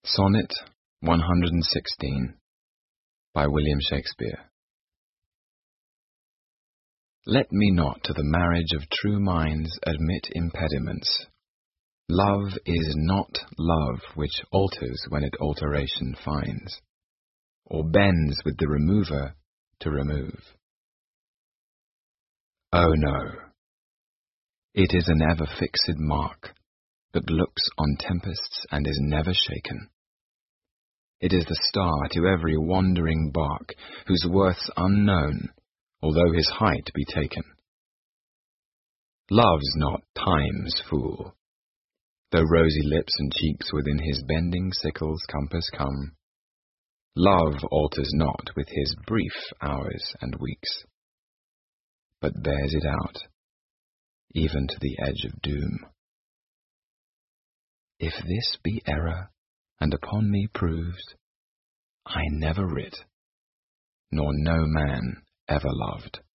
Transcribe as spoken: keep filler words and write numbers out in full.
Sonnet one hundred sixteen by William Shakespeare. Let me not to the marriage of true minds admit impediments. Love is not love which alters when it alteration finds, or bends with the remover to remove. Oh no, it is an ever fixed mark, that looks on tempests and is never shaken. It is the star to every wandering bark, whose worth's unknown, although his height be taken. Love's not time's fool, though rosy lips and cheeks within his bending sickle's compass come. Love alters not with his brief hours and weeks, but bears it out, even to the edge of doom. If this be error, and upon me proved, I never writ, nor no man ever loved.